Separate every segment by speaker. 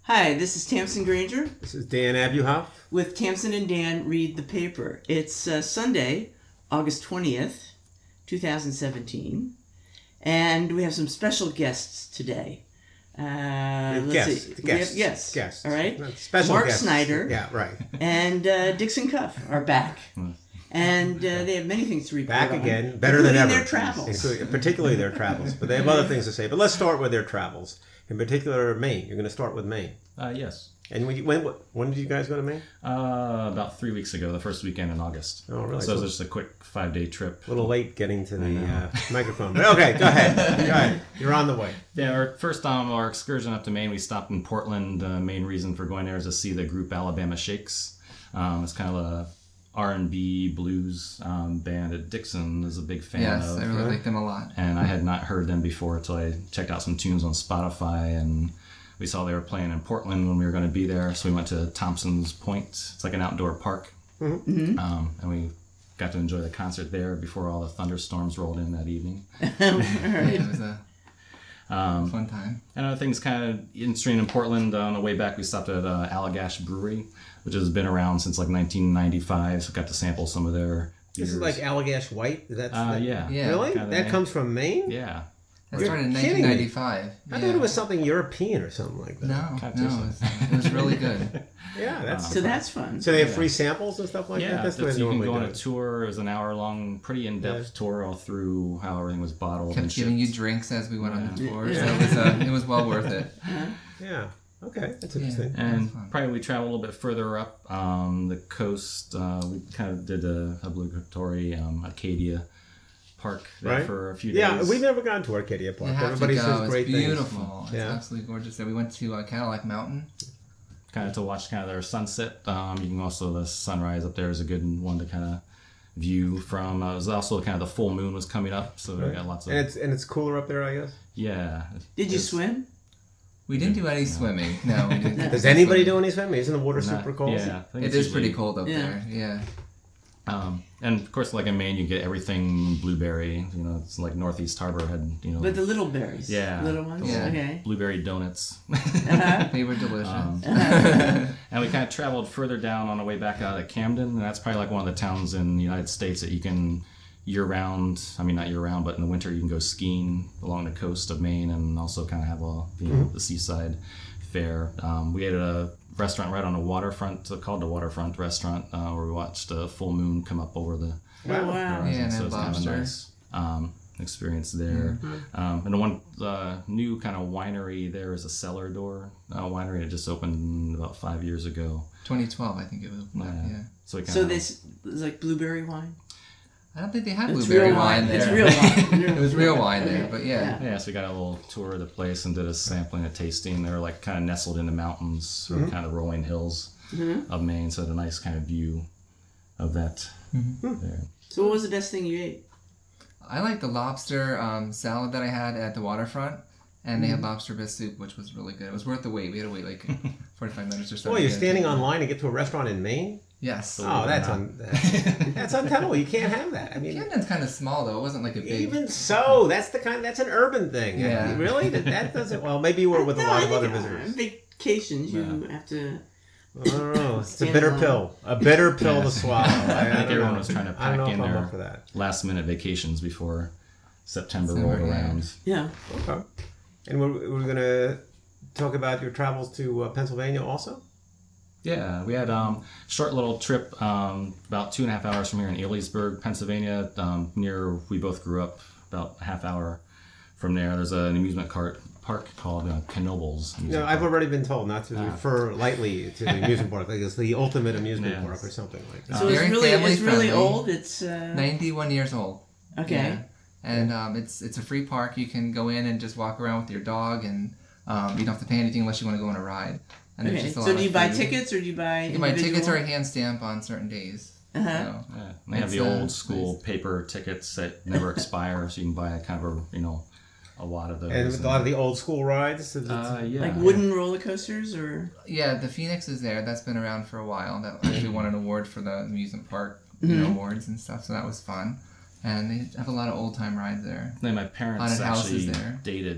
Speaker 1: Hi, this is Tamsin Granger
Speaker 2: This is Dan Abuhoff.
Speaker 1: with Tamsin and Dan Read the Paper. It's Sunday, August 20th, 2017, and we have some special guests today.
Speaker 2: Guests.
Speaker 1: All right.
Speaker 2: Special
Speaker 1: Mark
Speaker 2: guests.
Speaker 1: Snyder.
Speaker 2: Yeah, right.
Speaker 1: And Dixon Cuff are back. And they have many things to report
Speaker 2: Back
Speaker 1: on,
Speaker 2: again, better than ever.
Speaker 1: their travels.
Speaker 2: Particularly their travels. But they have other things to say. But let's start with their travels. In particular, Maine. You're going to start with Maine.
Speaker 3: Yes.
Speaker 2: And when did you guys go to Maine?
Speaker 3: About 3 weeks ago, the first weekend in August.
Speaker 2: Oh, really?
Speaker 3: So it was just a quick 5-day trip.
Speaker 2: A little late getting to the microphone. But okay, go ahead. You're on the way.
Speaker 3: Yeah, our excursion up to Maine, we stopped in Portland. Main reason for going there is to see the group Alabama Shakes. It's kind of a R&B blues band that Dixon is a big fan of.
Speaker 4: Yes, I really like them a lot.
Speaker 3: And I had not heard them before until I checked out some tunes on Spotify, and we saw they were playing in Portland when we were going to be there, so we went to Thompson's Point. It's like an outdoor park.
Speaker 1: Mm-hmm.
Speaker 3: And we got to enjoy the concert there before all the thunderstorms rolled in that evening.
Speaker 4: Yeah, it was a fun time.
Speaker 3: And other things kind of interesting in Portland, on the way back we stopped at Allagash Brewery, which has been around since like 1995, so got to sample some of their beers.
Speaker 2: This is like Allagash White?
Speaker 3: Yeah.
Speaker 2: Really? That comes from Maine?
Speaker 3: Yeah.
Speaker 4: That started in
Speaker 2: You're kidding me.
Speaker 4: 1995.
Speaker 2: I thought it was something European or something like that.
Speaker 4: No, it was really good.
Speaker 2: Yeah,
Speaker 1: that's fun.
Speaker 2: So they have free samples and stuff like that? That's the way they
Speaker 3: you can
Speaker 2: normally
Speaker 3: go on
Speaker 2: do
Speaker 3: a
Speaker 2: it.
Speaker 3: tour. It was an hour-long, pretty in-depth tour all through how everything was bottled and
Speaker 4: Kept giving you
Speaker 3: shipped.
Speaker 4: drinks as we went on the tour,
Speaker 1: Yeah.
Speaker 4: so it was well worth it.
Speaker 2: Yeah. Okay, that's interesting.
Speaker 3: And probably we traveled a little bit further up the coast. We kind of did the obligatory Arcadia Park there for a few days.
Speaker 2: Yeah, we've never gone to Arcadia Park.
Speaker 4: You have
Speaker 2: Everybody
Speaker 4: to go.
Speaker 2: says great
Speaker 4: it's
Speaker 2: things.
Speaker 4: beautiful. It's
Speaker 2: Yeah.
Speaker 4: absolutely gorgeous. We went to Cadillac Mountain.
Speaker 3: Kind of to watch kind of their sunset. You can also, the sunrise up there is a good one to kind of view from. It was also kind of the full moon was coming up, so we got lots of...
Speaker 2: And it's cooler up there, I guess?
Speaker 3: Yeah.
Speaker 1: Did you swim?
Speaker 4: We didn't do any swimming. No, we didn't.
Speaker 2: Does anybody do any swimming? Isn't the water super cold?
Speaker 3: Yeah. I think
Speaker 4: It
Speaker 3: it's
Speaker 4: is pretty
Speaker 3: usually-
Speaker 4: cold up there. Yeah.
Speaker 3: And of course, like in Maine, you get everything blueberry. You know, it's like Northeast Harbor had,
Speaker 1: But the little berries.
Speaker 3: Yeah.
Speaker 1: Little ones?
Speaker 4: Yeah.
Speaker 1: Okay.
Speaker 3: blueberry donuts.
Speaker 4: They were delicious.
Speaker 3: And we kind of traveled further down on the way back out of Camden, and that's probably like one of the towns in the United States that you can year-round, I mean not year-round, but in the winter you can go skiing along the coast of Maine and also kind of have the seaside fare. We ate at a restaurant right on the waterfront called the Waterfront Restaurant, where we watched a full moon come up over the
Speaker 1: Wow.
Speaker 3: horizon.
Speaker 4: Yeah, and
Speaker 3: So
Speaker 4: had
Speaker 3: it's kind of a
Speaker 4: lobster.
Speaker 3: nice experience there. And the one new kind of winery there is a Cellar Door winery that just opened about 5 years ago.
Speaker 4: 2012, I think it was. Yeah.
Speaker 3: So,
Speaker 1: So this is like blueberry wine?
Speaker 4: I don't think they had
Speaker 1: It's
Speaker 4: blueberry
Speaker 1: real
Speaker 4: wine
Speaker 1: wine.
Speaker 4: there.
Speaker 1: It's real wine.
Speaker 4: It was real wine there, but yeah.
Speaker 3: Yeah, so we got a little tour of the place and did a sampling, a tasting. They're like kind of nestled in the mountains or kind of rolling hills of Maine, so had a nice kind of view of that there.
Speaker 1: So what was the best thing you ate?
Speaker 4: I like the lobster salad that I had at the waterfront, and they had lobster bisque soup, which was really good. It was worth the wait. We had to wait like 45 minutes or so.
Speaker 2: Well, you're standing online to get to a restaurant in Maine?
Speaker 4: Yes.
Speaker 2: Oh, that's untenable. You can't have that. I mean,
Speaker 4: Camden's kind of small though. It wasn't like a big.
Speaker 2: even so, that's an urban thing.
Speaker 4: Yeah.
Speaker 2: Really? That doesn't. Well, maybe you were with a lot of other visitors.
Speaker 1: On vacations, you have to...
Speaker 2: I don't know. It's a
Speaker 1: Stand
Speaker 2: bitter
Speaker 1: alone.
Speaker 2: pill. A bitter pill to swallow. I
Speaker 3: think everyone was trying to
Speaker 2: I don't
Speaker 3: pack
Speaker 2: know
Speaker 3: in
Speaker 2: if I'm
Speaker 3: their
Speaker 2: up for that.
Speaker 3: last minute vacations before September
Speaker 4: December,
Speaker 3: rolled
Speaker 4: yeah.
Speaker 3: around.
Speaker 1: Yeah.
Speaker 2: Okay. And we're going to talk about your travels to Pennsylvania also?
Speaker 3: Yeah, we had a short little trip about 2.5 hours from here in Elysburg, Pennsylvania, near we both grew up, about a half hour from there. There's an amusement park called Knoebels.
Speaker 2: No, I've already been told not to refer lightly to the amusement park. Like it's the ultimate amusement
Speaker 3: Yes.
Speaker 2: park or something like that.
Speaker 1: So it's
Speaker 4: Very
Speaker 1: really
Speaker 4: family-friendly.
Speaker 1: old? It's...
Speaker 4: 91 years old.
Speaker 1: Okay.
Speaker 4: Yeah. And it's a free park. You can go in and just walk around with your dog, and you don't have to pay anything unless you want to go on a ride. And there's
Speaker 1: Okay.
Speaker 4: just a lot
Speaker 1: So do
Speaker 4: of
Speaker 1: you buy
Speaker 4: food.
Speaker 1: tickets or do you buy
Speaker 4: You can buy tickets
Speaker 1: individual?
Speaker 4: or a hand stamp on certain days.
Speaker 1: Uh-huh.
Speaker 4: So,
Speaker 3: Yeah, and they have the
Speaker 4: It's,
Speaker 3: old school
Speaker 4: nice.
Speaker 3: paper tickets that never expire, so you can buy a kind of a lot of those.
Speaker 2: And with a lot of the old school rides.
Speaker 3: yeah.
Speaker 1: Like wooden roller coasters or...
Speaker 4: yeah, the Phoenix is there. That's been around for a while. That actually won an award for the amusement park awards and stuff. So that was fun. And they have a lot of old time rides there.
Speaker 3: Then my parents
Speaker 4: Haunted houses
Speaker 3: actually
Speaker 4: there.
Speaker 3: dated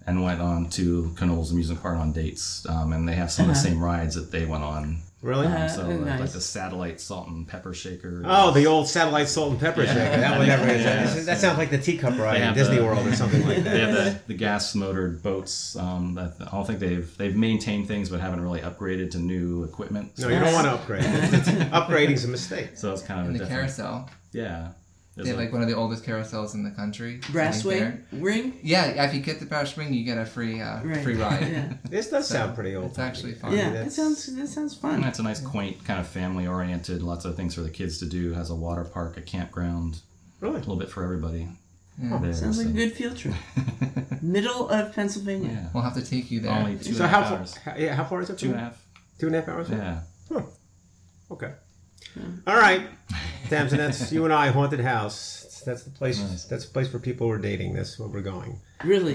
Speaker 3: and went on to Knoll's Amusement Park on dates. And they have some of the same rides that they went on.
Speaker 2: Really?
Speaker 1: Nice.
Speaker 3: Like the satellite salt and pepper shaker.
Speaker 2: Oh, the old satellite salt and pepper shaker. That one never is. That sounds like the teacup ride in Disney World or something like that.
Speaker 3: They have the gas motored boats. I don't think they've maintained things, but haven't really upgraded to new equipment.
Speaker 2: No, you don't want to upgrade. Upgrading's a mistake.
Speaker 3: So it's kind of
Speaker 4: And
Speaker 3: a
Speaker 4: the
Speaker 3: different.
Speaker 4: carousel.
Speaker 3: Yeah.
Speaker 4: They have like one of the oldest carousels in the country.
Speaker 1: Brass
Speaker 4: I think
Speaker 1: ring?
Speaker 4: Yeah, if you get the brass ring, you get a free free ride.
Speaker 1: Yeah.
Speaker 2: This does sound pretty old.
Speaker 4: It's actually fun.
Speaker 1: Yeah,
Speaker 2: that's-
Speaker 1: that sounds fun.
Speaker 3: And it's a nice, quaint, kind of family-oriented. Lots of things for the kids to do. Has a water park, a campground,
Speaker 2: Really?
Speaker 3: a little bit for everybody.
Speaker 4: Yeah.
Speaker 3: There,
Speaker 1: Sounds like a
Speaker 3: so-
Speaker 1: good field trip. Middle of Pennsylvania.
Speaker 3: Yeah.
Speaker 4: We'll have to take you there.
Speaker 3: Only 2.5
Speaker 2: So how far?
Speaker 3: hours.
Speaker 2: How far is it?
Speaker 3: 2.5.
Speaker 2: 2.5 hours?
Speaker 3: Yeah.
Speaker 2: Huh. Okay. All right, Tamsin, that's you and I, Haunted House. That's the place.
Speaker 3: Nice.
Speaker 2: That's the place for people who are dating. That's where we're going.
Speaker 1: Really?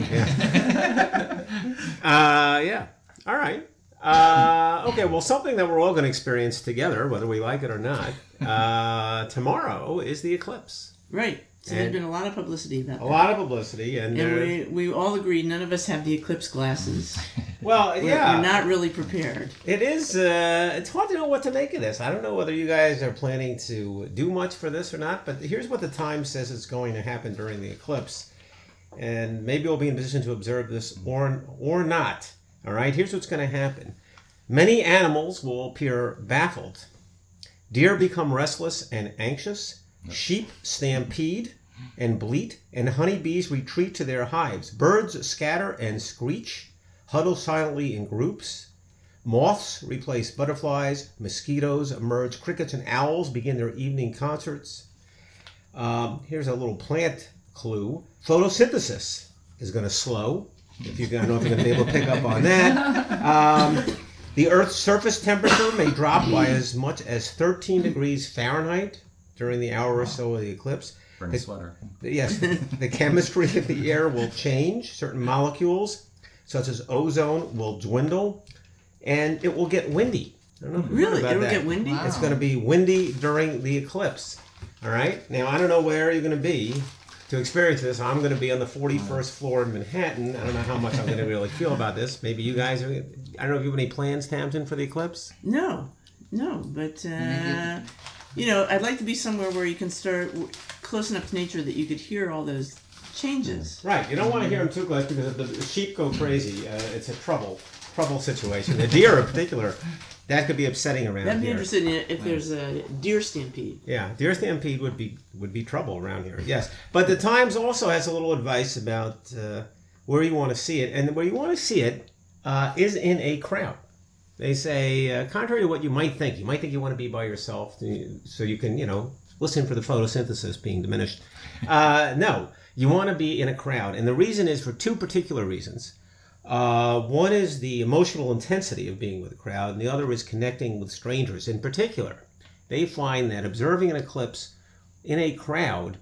Speaker 2: Yeah. All right. Okay. Well, something that we're all going to experience together, whether we like it or not. Tomorrow is the eclipse.
Speaker 1: Right. So there's been a lot of publicity about
Speaker 2: A
Speaker 1: that.
Speaker 2: lot of publicity, and
Speaker 1: we all agree none of us have the eclipse glasses.
Speaker 2: well, yeah,
Speaker 1: We're not really prepared.
Speaker 2: it is. It's hard to know what to make of this. I don't know whether you guys are planning to do much for this or not. But here's what the Times says is going to happen during the eclipse, and maybe we'll be in a position to observe this or not. All right. Here's what's going to happen. Many animals will appear baffled. Deer become restless and anxious. Sheep stampede and bleat, and honeybees retreat to their hives. Birds scatter and screech, huddle silently in groups. Moths replace butterflies. Mosquitoes emerge. Crickets and owls begin their evening concerts. Here's a little plant clue. Photosynthesis is going to slow. If you don't know if you're going to be able to pick up on that. The Earth's surface temperature may drop by as much as 13 degrees Fahrenheit during the hour or so of the eclipse.
Speaker 3: Bring a sweater.
Speaker 2: Yes, the chemistry of the air will change. Certain molecules, such as ozone, will dwindle, and it will get windy. I don't know if you've heard
Speaker 1: Really?
Speaker 2: about
Speaker 1: It'll
Speaker 2: that.
Speaker 1: get windy?
Speaker 4: Wow.
Speaker 2: It's going to be windy during the eclipse. All right? Now, I don't know where you're going to be to experience this. I'm going to be on the 41st floor in Manhattan. I don't know how much I'm going to really feel about this. Maybe you guys are... I don't know if you have any plans, Tamsin, for the eclipse?
Speaker 1: No, but I'd like to be somewhere where you can start close enough to nature that you could hear all those changes.
Speaker 2: Right. You don't want to hear them too close because the sheep go crazy. It's a trouble situation. The deer in particular, that could be upsetting around
Speaker 1: That'd be
Speaker 2: here.
Speaker 1: interesting if there's a deer stampede.
Speaker 2: Yeah, deer stampede would be trouble around here. Yes, but the Times also has a little advice about where you want to see it, and where you want to see it is in a crowd. They say, contrary to what you might think you want to be by yourself so you can, listen for the photosynthesis being diminished. No, you want to be in a crowd, and the reason is for two particular reasons. One is the emotional intensity of being with a crowd, and the other is connecting with strangers. In particular, they find that observing an eclipse in a crowd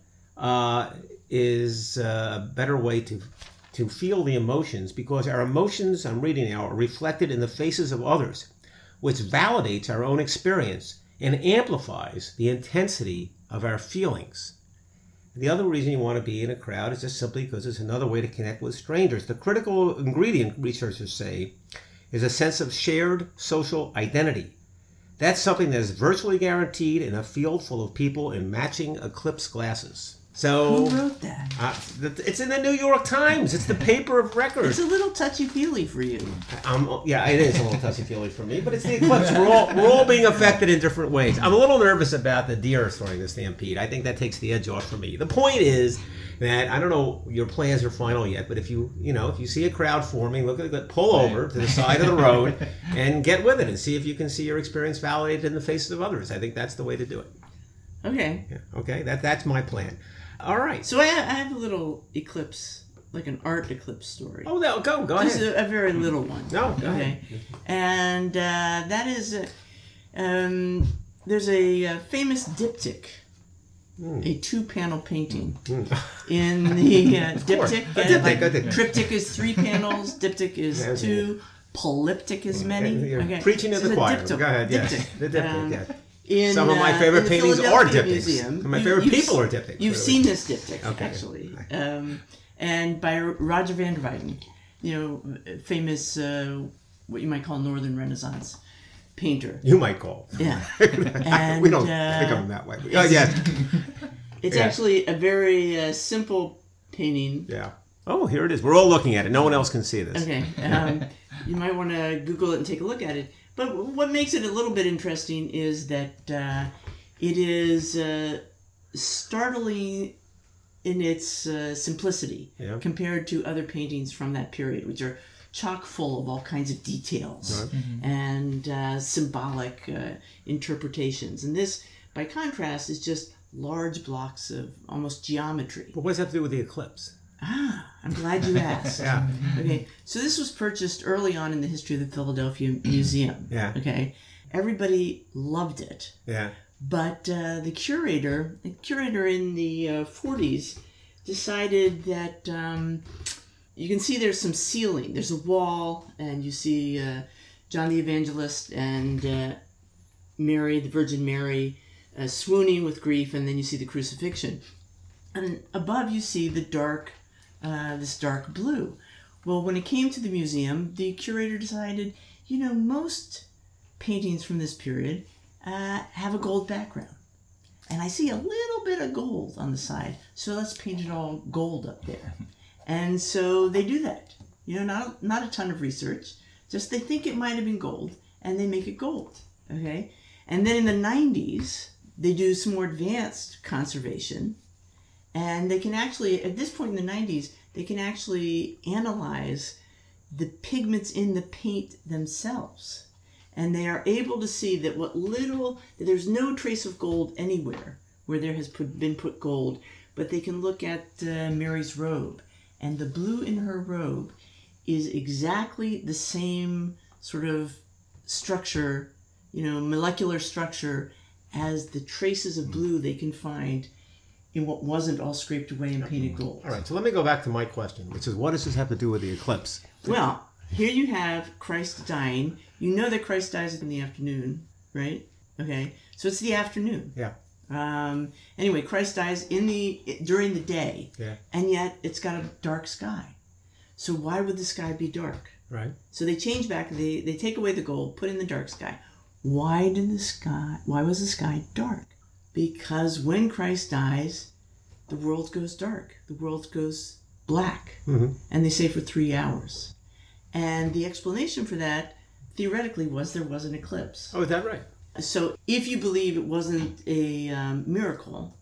Speaker 2: is a better way to feel the emotions, because our emotions, I'm reading now, are reflected in the faces of others, which validates our own experience and amplifies the intensity of our feelings. The other reason you want to be in a crowd is just simply because it's another way to connect with strangers. The critical ingredient, researchers say, is a sense of shared social identity. That's something that is virtually guaranteed in a field full of people in matching eclipse glasses. So,
Speaker 1: Who wrote that?
Speaker 2: it's in the New York Times. It's the paper of record.
Speaker 1: It's a little touchy-feely for you.
Speaker 2: Yeah, it is a little touchy-feely for me, but it's the eclipse. We're all being affected in different ways. I'm a little nervous about the deer throwing the stampede. I think that takes the edge off for me. The point is that I don't know your plans are final yet, but if you see a crowd forming, look at it, pull over to the side of the road and get with it and see if you can see your experience validated in the faces of others. I think that's the way to do it.
Speaker 1: Okay.
Speaker 2: Yeah, okay, that's my plan. All right.
Speaker 1: So I have a little eclipse, like an art eclipse story.
Speaker 2: Oh, no, go
Speaker 1: Just
Speaker 2: ahead.
Speaker 1: a very little one.
Speaker 2: No, go
Speaker 1: Okay.
Speaker 2: ahead.
Speaker 1: And that is, there's a famous diptych, a two-panel painting in the diptych.
Speaker 2: A diptych.
Speaker 1: Triptych is 3 panels, diptych is 2, polyptych is many.
Speaker 2: You're
Speaker 1: Okay.
Speaker 2: preaching to
Speaker 1: So
Speaker 2: the
Speaker 1: it's a
Speaker 2: choir.
Speaker 1: diptych.
Speaker 2: Go ahead, yes.
Speaker 1: Diptych.
Speaker 2: The diptych, yes.
Speaker 1: In,
Speaker 2: Some of my favorite
Speaker 1: in the
Speaker 2: paintings are
Speaker 1: Philadelphia
Speaker 2: diptychs.
Speaker 1: Museum.
Speaker 2: My favorite people are diptychs.
Speaker 1: You've
Speaker 2: really.
Speaker 1: seen this diptych,
Speaker 2: Okay.
Speaker 1: actually. And by Roger van der Weyden. famous what you might call Northern Renaissance painter.
Speaker 2: You might call.
Speaker 1: Yeah.
Speaker 2: And, we don't think of them that way. Oh, yes.
Speaker 1: It's actually a very simple painting.
Speaker 2: Yeah. Oh, here it is. We're all looking at it. No one else can see this.
Speaker 1: Okay. You might want to Google it and take a look at it. But what makes it a little bit interesting is that it is startling in its simplicity compared to other paintings from that period, which are chock full of all kinds of details and symbolic interpretations. And this, by contrast, is just large blocks of almost geometry.
Speaker 2: But what does that have to do with the eclipse?
Speaker 1: I'm glad you asked.
Speaker 2: Yeah.
Speaker 1: Okay, so this was purchased early on in the history of the Philadelphia Museum.
Speaker 2: Yeah.
Speaker 1: Okay, everybody loved it.
Speaker 2: Yeah.
Speaker 1: But the curator in the 40s decided that you can see there's some ceiling. There's a wall, and you see John the Evangelist and Mary, the Virgin Mary, swooning with grief, and then you see the crucifixion. And above you see the this dark blue. Well, when it came to the museum, the curator decided, most paintings from this period have a gold background. And I see a little bit of gold on the side, so let's paint it all gold up there. And so they do that. Not a ton of research, just they think it might have been gold, and they make it gold. Okay? And then in the 90s, they do some more advanced conservation, and they can actually, at this point in the 90s, they can actually analyze the pigments in the paint themselves. And they are able to see that there's no trace of gold anywhere where there has been put gold, but they can look at Mary's robe. And the blue in her robe is exactly the same sort of structure, molecular structure, as the traces of blue they can find in what wasn't all scraped away and painted gold.
Speaker 2: All right, so let me go back to my question, which is, what does this have to do with the eclipse?
Speaker 1: Well, here you have Christ dying. You know that Christ dies in the afternoon, right? Okay, so it's the afternoon.
Speaker 2: Yeah.
Speaker 1: Anyway, Christ dies during the day, and yet it's got a dark sky. So why would the sky be dark?
Speaker 2: Right.
Speaker 1: So they change back. They take away the gold, put in the dark sky. Why was the sky dark? Because when Christ dies, the world goes dark. The world goes black.
Speaker 2: Mm-hmm.
Speaker 1: And they say for 3 hours. And the explanation for that, theoretically, was there was an eclipse.
Speaker 2: Oh, is that right?
Speaker 1: So if you believe it wasn't a miracle,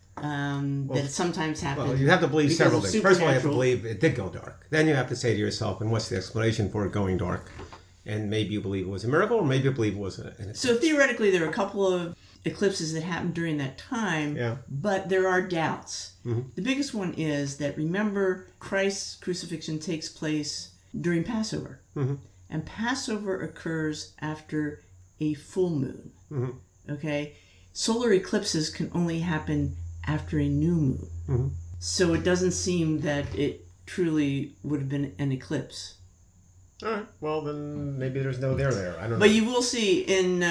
Speaker 1: that sometimes happens.
Speaker 2: Well, you have to believe several things. First of all, you have to
Speaker 1: supernatural.
Speaker 2: believe it did go dark. Then you have to say to yourself, and what's the explanation for it going dark? And maybe you believe it was a miracle, or maybe you believe it was an eclipse.
Speaker 1: So theoretically, there are a couple of eclipses that happened during that time, but there are doubts.
Speaker 2: Mm-hmm.
Speaker 1: The biggest one is that, remember, Christ's crucifixion takes place during Passover.
Speaker 2: Mm-hmm.
Speaker 1: And Passover occurs after a full moon.
Speaker 2: Mm-hmm.
Speaker 1: Okay? Solar eclipses can only happen after a new moon.
Speaker 2: Mm-hmm.
Speaker 1: So it doesn't seem that it truly would have been an eclipse.
Speaker 2: All right. Well, then maybe there's no there. I don't know.
Speaker 1: But you will see in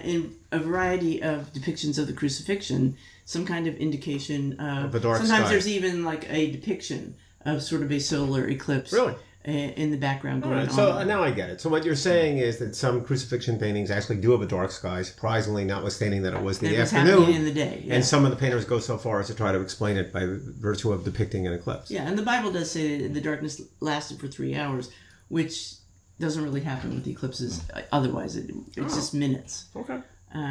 Speaker 1: a variety of depictions of the crucifixion some kind of indication of
Speaker 2: a dark
Speaker 1: sometimes
Speaker 2: sky.
Speaker 1: there's even like a depiction of sort of a solar eclipse.
Speaker 2: Really?
Speaker 1: In the background
Speaker 2: All
Speaker 1: going
Speaker 2: right,
Speaker 1: on.
Speaker 2: so now I get it. So what you're saying is that some crucifixion paintings actually do have a dark sky, surprisingly, notwithstanding that it was the
Speaker 1: It was
Speaker 2: afternoon.
Speaker 1: happening in the day. Yeah.
Speaker 2: And some of the painters go so far as to try to explain it by virtue of depicting an eclipse.
Speaker 1: Yeah, and the Bible does say that the darkness lasted for 3 hours, which doesn't really happen with the eclipses. Otherwise, it's just minutes.
Speaker 2: Okay.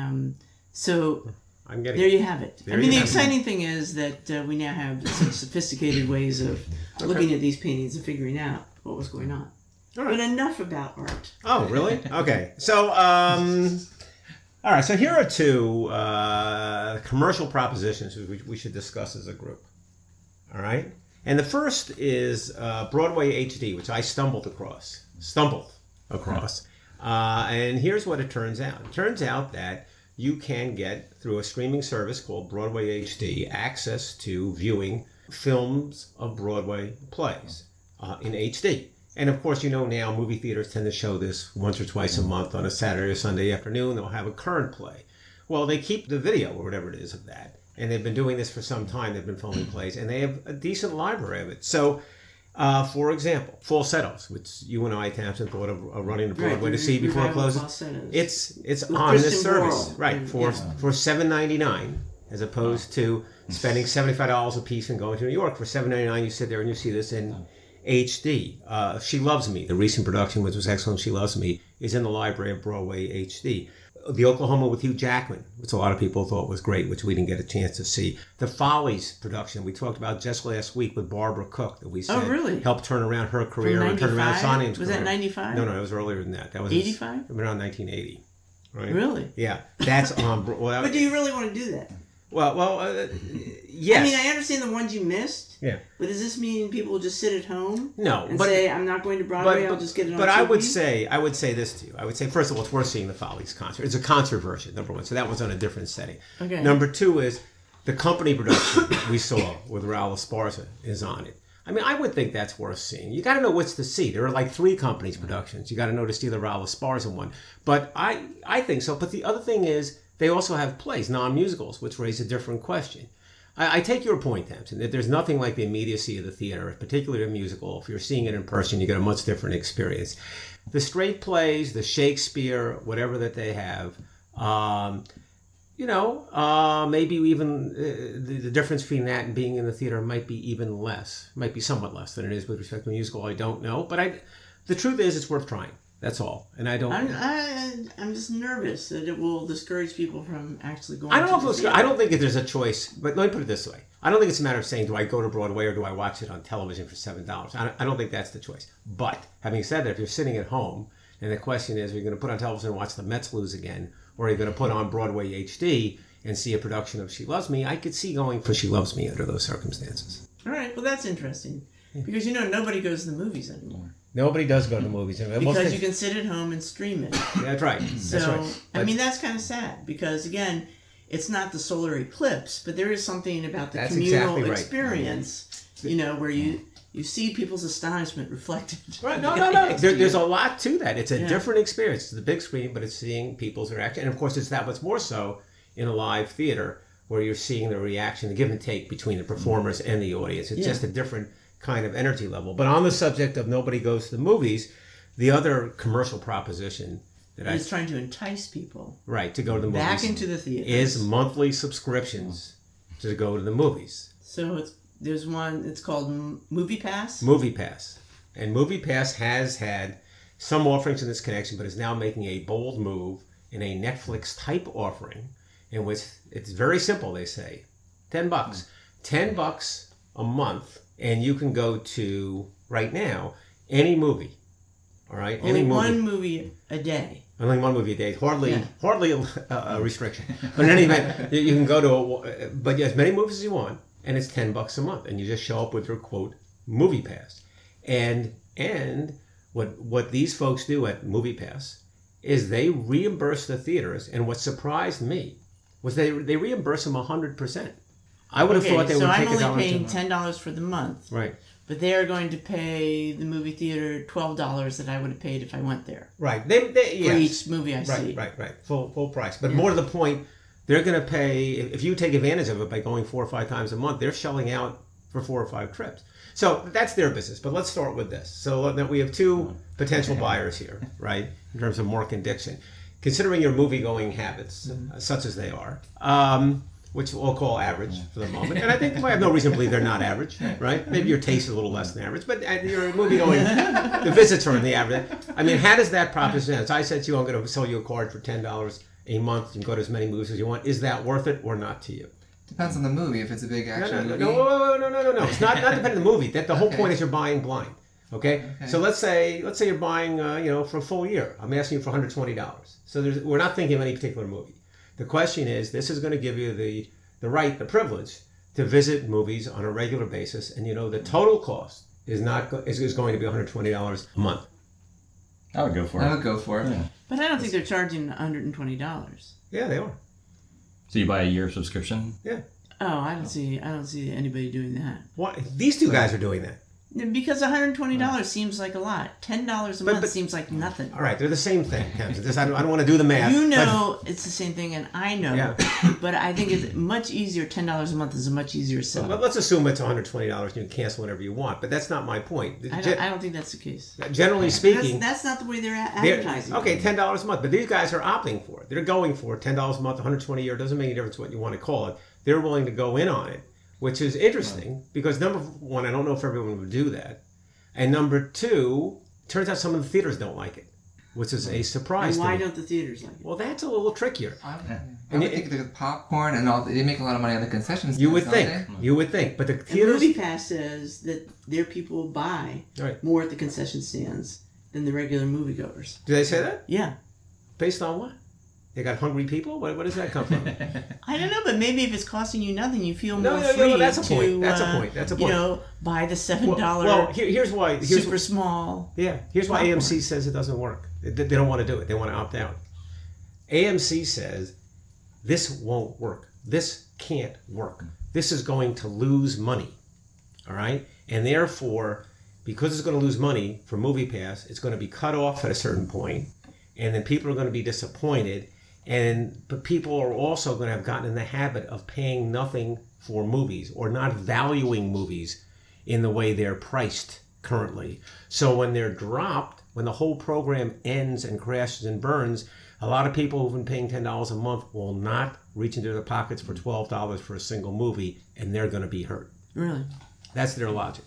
Speaker 1: So
Speaker 2: I'm getting
Speaker 1: there you have it.
Speaker 2: There
Speaker 1: I mean,
Speaker 2: you
Speaker 1: the
Speaker 2: have it.
Speaker 1: exciting thing is that we now have such sophisticated ways of looking at these paintings and figuring out what was going on.
Speaker 2: All right.
Speaker 1: But enough about art.
Speaker 2: Oh, really? Okay. So, all right. So here are two commercial propositions we should discuss as a group. All right. And the first is Broadway HD, which I stumbled across. And here's what it turns out. It turns out that you can get, through a streaming service called Broadway HD, access to viewing films of Broadway plays in HD. And of course, now movie theaters tend to show this once or twice a month on a Saturday or Sunday afternoon. They'll have a current play. Well, they keep the video or whatever it is of that. And they've been doing this for some time. They've been filming plays. And they have a decent library of it. So For example, falsettos, which you and I, Tamsin, thought of running to Broadway
Speaker 1: Right,
Speaker 2: to see before it
Speaker 1: revival
Speaker 2: closes.
Speaker 1: falsettos.
Speaker 2: It's
Speaker 1: With
Speaker 2: on this
Speaker 1: Christian
Speaker 2: service,
Speaker 1: Borle.
Speaker 2: right? For $7.99, as opposed to spending $75 a piece and going to New York for $7.99. You sit there and you see this in HD. She Loves Me, the recent production, which was excellent. She Loves Me is in the library of Broadway HD. The Oklahoma with Hugh Jackman, which a lot of people thought was great, which we didn't get a chance to see. The Follies production we talked about just last week with Barbara Cook, that we said
Speaker 1: really?
Speaker 2: helped turn around her career
Speaker 1: From
Speaker 2: and turn around
Speaker 1: 95?
Speaker 2: Sonia's
Speaker 1: Was
Speaker 2: career.
Speaker 1: that 95?
Speaker 2: No, it was earlier than that. That was
Speaker 1: 85?
Speaker 2: around 1980. Right?
Speaker 1: Really?
Speaker 2: Yeah, that's on. Well,
Speaker 1: But do you really want to do that?
Speaker 2: yes.
Speaker 1: I mean, I understand the ones you missed.
Speaker 2: Yeah.
Speaker 1: But does this mean people will just sit at home?
Speaker 2: No,
Speaker 1: and
Speaker 2: but
Speaker 1: say, I'm not going to Broadway, I'll just get it on
Speaker 2: But
Speaker 1: TV?
Speaker 2: I would say this to you. I would say, first of all, it's worth seeing the Follies concert. It's a concert version, number one. So that was on a different setting.
Speaker 1: Okay.
Speaker 2: Number two is the company production we saw with Raul Esparza is on it. I mean, I would think that's worth seeing. You got to know what's to see. There are like 3 companies productions. You got to know to see the Raul Esparza one. But I think so. But the other thing is they also have plays, non-musicals, which raise a different question. I take your point, Tamsin, that there's nothing like the immediacy of the theater, particularly a musical. If you're seeing it in person, you get a much different experience. The straight plays, the Shakespeare, whatever that they have, maybe even the difference between that and being in the theater might be even less, might be somewhat less than it is with respect to a musical. I don't know, but the truth is it's worth trying. That's all, and I don't.
Speaker 1: I'm just nervous that it will discourage people from actually going.
Speaker 2: I don't know
Speaker 1: to
Speaker 2: if
Speaker 1: the theater.
Speaker 2: I don't think that there's a choice, but let me put it this way: I don't think it's a matter of saying, do I go to Broadway or do I watch it on television for $7? I don't think that's the choice. But having said that, if you're sitting at home and the question is, are you going to put on television and watch the Mets lose again, or are you going to put on Broadway HD and see a production of She Loves Me? I could see going for She Loves Me under those circumstances.
Speaker 1: All right, well that's interesting because nobody goes to the movies anymore.
Speaker 2: Nobody does go to the movies.
Speaker 1: Because you can sit at home and stream it.
Speaker 2: That's right.
Speaker 1: So,
Speaker 2: That's right.
Speaker 1: I mean, that's kind of sad because, again, it's not the solar eclipse, but there is something about the communal
Speaker 2: exactly right.
Speaker 1: experience, where you see people's astonishment reflected.
Speaker 2: Right. No. There's a lot to that. It's a different experience. It's the big screen, but it's seeing people's reaction. And, of course, it's that much more so in a live theater where you're seeing the reaction, the give and take between the performers and the audience. It's just a different kind of energy level. But on the subject of nobody goes to the movies, the other commercial proposition that
Speaker 1: It's trying to entice people
Speaker 2: to go to the movies
Speaker 1: back into the theater
Speaker 2: is monthly subscriptions to go to the movies.
Speaker 1: So there's one. It's called Movie Pass.
Speaker 2: Movie Pass, and Movie Pass has had some offerings in this connection, but is now making a bold move in a Netflix type offering, in which it's very simple. They say $10, $10 a month. And you can go to, right now, any movie. All right?
Speaker 1: Only
Speaker 2: any movie.
Speaker 1: one movie a day.
Speaker 2: Only one movie a day. Hardly a restriction. But in any event, you can go to, but as many movies as you want, and it's $10 a month. And you just show up with your, quote, Movie Pass. And what these folks do at Movie Pass is they reimburse the theaters. And what surprised me was they reimburse them 100%. I would have thought they would take
Speaker 1: $1. So I'm only paying
Speaker 2: $10.
Speaker 1: $10 for the month.
Speaker 2: Right.
Speaker 1: But they are going to pay the movie theater $12 that I would have paid if I went there.
Speaker 2: Right.
Speaker 1: For each movie I see.
Speaker 2: Right. Full price. But more to the point, they're going to pay, if you take advantage of it by going 4 or 5 times a month, they're shelling out for 4 or 5 trips. So that's their business. But let's start with this. So we have 2 potential buyers here, right, in terms of Mark and Dixon. Considering your movie-going habits, such as they are, which we'll call average for the moment. And I think I have no reason to believe they're not average, right? Maybe your taste is a little less than average, but your movie-going, the visits are in the average. I mean, how does that proposition, as I said to you, I'm going to sell you a card for $10 a month. You can go to as many movies as you want. Is that worth it or not to you?
Speaker 4: Depends on the movie. If it's a big action movie.
Speaker 2: No. It's not depending on the movie. The whole point is you're buying blind. Okay? So let's say you're buying, for a full year. I'm asking you for $120. So we're not thinking of any particular movie. The question is, this is going to give you the right, the privilege to visit movies on a regular basis, and the total cost is going to be $120 a month.
Speaker 3: I would go for it.
Speaker 4: I would go for it.
Speaker 3: Yeah.
Speaker 1: But I don't think they're charging $120.
Speaker 2: Yeah, they are.
Speaker 3: So you buy a year subscription?
Speaker 2: Yeah.
Speaker 1: Oh, I don't see anybody doing that.
Speaker 2: Why? These 2 guys are doing that.
Speaker 1: Because $120 seems like a lot. $10 a month seems like nothing.
Speaker 2: All right, they're the same thing. I don't want to do the math.
Speaker 1: You know it's the same thing, and I know.
Speaker 2: Yeah.
Speaker 1: But I think it's much easier. $10 a month is a much easier sell.
Speaker 2: But let's assume it's $120 and you can cancel whenever you want. But that's not my point.
Speaker 1: I don't think that's the case.
Speaker 2: Generally speaking,
Speaker 1: That's not the way they're advertising.
Speaker 2: Okay, $10 a month. But these guys are opting for it. They're going for it. $10 a month, $120 a year. Doesn't make any difference what you want to call it. They're willing to go in on it, which is interesting because number one, I don't know if everyone would do that. And number two, turns out some of the theaters don't like it, which is a surprise
Speaker 1: And why
Speaker 2: to me.
Speaker 1: don't the theaters like it?
Speaker 2: Well, that's a little trickier.
Speaker 4: I would think the popcorn and all, they make a lot of money on the concessions.
Speaker 2: You would
Speaker 4: don't
Speaker 2: think.
Speaker 4: they?
Speaker 2: You would think. But the
Speaker 1: And
Speaker 2: theaters...
Speaker 1: MoviePass says that their people buy
Speaker 2: Right.
Speaker 1: more at the concession stands than the regular moviegoers.
Speaker 2: Do they say that?
Speaker 1: Yeah.
Speaker 2: Based on what? They got hungry people? Where does that come from?
Speaker 1: I don't know, but maybe if it's costing you nothing, you feel
Speaker 2: No,
Speaker 1: more
Speaker 2: no,
Speaker 1: free
Speaker 2: that's a
Speaker 1: to,
Speaker 2: point. That's a point. That's a point.
Speaker 1: You know, buy the $7
Speaker 2: Well, here's why. Here's
Speaker 1: super small.
Speaker 2: Yeah, here's why
Speaker 1: popcorn.
Speaker 2: AMC says it doesn't work. They don't want to do it. They want to opt out. AMC says this won't work. This can't work. This is going to lose money. All right? And therefore, because it's going to lose money for MoviePass, it's going to be cut off at a certain point, and then people are going to be disappointed. But people are also going to have gotten in the habit of paying nothing for movies or not valuing movies in the way they're priced currently. So when they're dropped, when the whole program ends and crashes and burns, a lot of people who've been paying $10 a month will not reach into their pockets for $12 for a single movie, and they're going to be hurt.
Speaker 1: Really?
Speaker 2: That's their logic.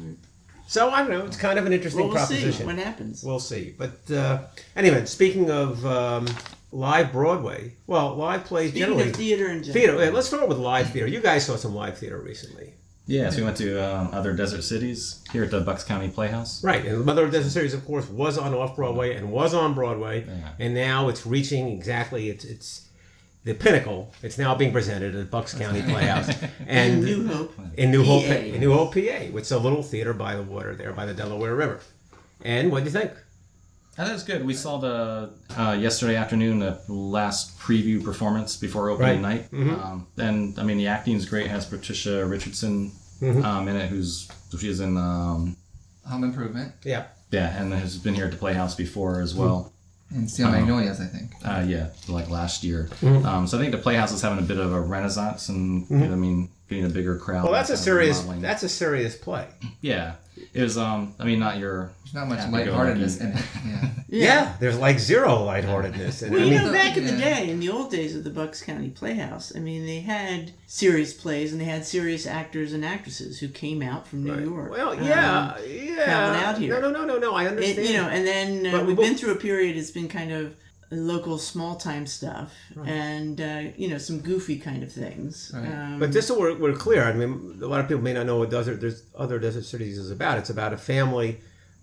Speaker 2: So I don't know. It's kind of an interesting
Speaker 1: Well, we'll
Speaker 2: proposition.
Speaker 1: see what happens.
Speaker 2: We'll see. But anyway, speaking of live Broadway, well, live plays
Speaker 1: Speaking
Speaker 2: generally.
Speaker 1: of theater in general.
Speaker 2: Theater. Let's start with live theater. You guys saw some live theater recently.
Speaker 3: Yeah, so we went to other desert cities here at the Bucks County Playhouse.
Speaker 2: Right, and the Mother of Desert Series, of course, was on Off-Broadway and was on Broadway,
Speaker 3: Yeah.
Speaker 2: and now it's reaching exactly it's the pinnacle. It's now being presented at Bucks County Playhouse.
Speaker 1: And New Hope.
Speaker 2: In New Hope,
Speaker 1: PA.
Speaker 2: in New Hope, PA, which is a little theater by the water there, by the Delaware River. And what do you think?
Speaker 3: That was good. We saw the yesterday afternoon the last preview performance before opening night, and I mean the acting's great. It has Patricia Richardson in it, she's in
Speaker 4: Home Improvement.
Speaker 2: Yeah.
Speaker 3: and has been here at the Playhouse before as well.
Speaker 4: And Steel Magnolias, I think.
Speaker 3: Yeah, like last year. So I think the Playhouse is having a bit of a renaissance, and I mean getting a bigger crowd.
Speaker 2: Well, that's a
Speaker 3: kind of
Speaker 2: serious.
Speaker 3: remodeling.
Speaker 2: That's a serious play.
Speaker 3: Yeah, it was. I mean, not your.
Speaker 4: There's not much
Speaker 3: happy-go-lucky.
Speaker 4: lightheartedness in it. Yeah.
Speaker 2: Yeah, there's like zero lightheartedness. And
Speaker 1: Well,
Speaker 2: I
Speaker 1: you
Speaker 2: mean,
Speaker 1: know, back in the
Speaker 4: Yeah.
Speaker 1: day, in the old days of the Bucks County Playhouse, I mean, they had serious plays and they had serious actors and actresses who came out from New York.
Speaker 2: well, yeah.
Speaker 1: traveling out here.
Speaker 2: No. I understand.
Speaker 1: And, you know, and then
Speaker 2: But
Speaker 1: we've
Speaker 2: we-
Speaker 1: been through a period. It's been kind of local, small-time stuff, and you know, some goofy kind of things.
Speaker 4: Right.
Speaker 2: But just so we're clear, I mean, a lot of people may not know what there's other Desert Cities is about. It's about a family.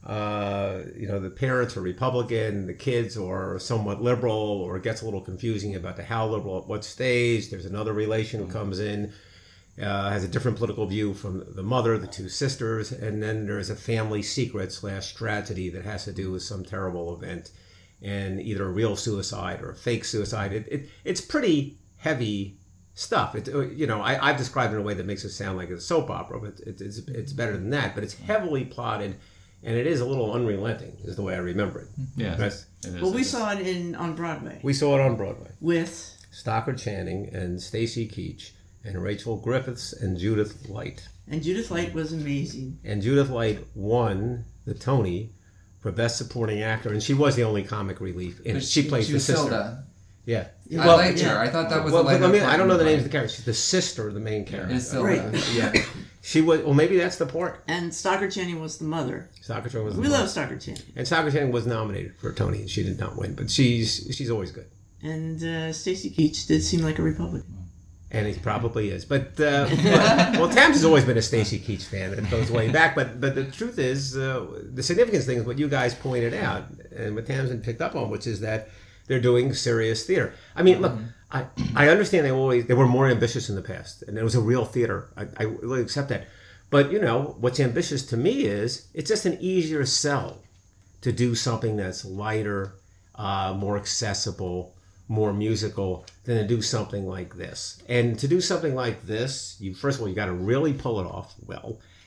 Speaker 2: You know, the parents are Republican, the kids are somewhat liberal, or it gets a little confusing about how liberal at what stage. There's another relation who comes in, has a different political view from the mother, the two sisters, and then there's a family secret / tragedy that has to do with some terrible event, and either a real suicide or a fake suicide. It's pretty heavy stuff. You know, I've described it in a way that makes it sound like a soap opera, but it's better than that. But it's heavily plotted, and it is a little unrelenting, is the way I remember it.
Speaker 3: Yeah,
Speaker 2: That's-
Speaker 3: it is,
Speaker 1: Well,
Speaker 3: it
Speaker 1: we
Speaker 3: is.
Speaker 1: saw it on Broadway
Speaker 2: We saw it on Broadway.
Speaker 1: with
Speaker 2: Stockard Channing and Stacy Keach and Rachel Griffiths and Judith Light.
Speaker 1: and Judith Light was amazing.
Speaker 2: And Judith Light won the Tony for Best Supporting Actor, and she was the only comic relief in it. She plays the sister.
Speaker 4: Drusilda.
Speaker 2: Yeah.
Speaker 4: I
Speaker 2: Well,
Speaker 4: liked her. I thought that was
Speaker 2: Well,
Speaker 4: the
Speaker 2: but
Speaker 4: lighter
Speaker 2: I don't know the
Speaker 4: part.
Speaker 2: names of the characters. She's the sister of the main character.
Speaker 4: Drusilda.
Speaker 1: Right.
Speaker 2: Yeah. She was. Well, maybe that's the part.
Speaker 1: And Stockard Channing was the mother.
Speaker 2: Stockard Channing was. The
Speaker 1: We
Speaker 2: mother.
Speaker 1: love Stockard Channing.
Speaker 2: And Stockard Channing was nominated for a Tony, and she did not win. But she's always good,
Speaker 1: And Stacy Keach did seem like a Republican.
Speaker 2: and he probably is. But well, Tams has always been a Stacy Keach fan. It goes way back. But the truth is, the significance thing is what you guys pointed out, and what Tams had picked up on, which is that they're doing serious theater. I mean, look, I understand they were more ambitious in the past, and it was a real theater. I really accept that. But, you know, what's ambitious to me is it's just an easier sell to do something that's lighter, more accessible, more musical than to do something like this. And to do something like this, first of all, you got to really pull it off well.